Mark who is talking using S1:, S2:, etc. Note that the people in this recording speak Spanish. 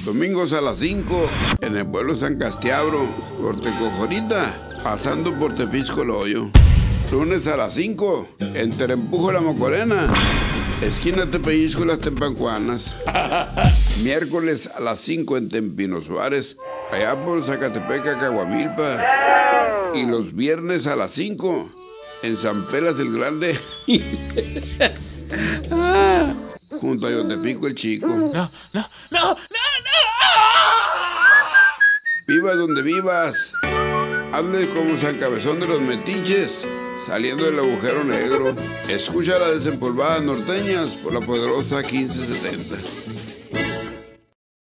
S1: Domingos a las 5 en el pueblo San Castiabro, por Tecojorita, pasando por Tepisco el Hoyo. Lunes a las 5 en Terempujo la Mocorena, esquina Tepellisco y las Tempancuanas. Miércoles a las 5 en Tempino Suárez, allá por Zacatepeca, Caguamilpa. Y los viernes a las 5 en San Pelas el Grande, junto a Yotepico el Chico.
S2: No.
S1: Vivas donde vivas, hazle como San Cabezón de los Metiches, saliendo del agujero negro. Escucha las desempolvadas norteñas por la poderosa 1570.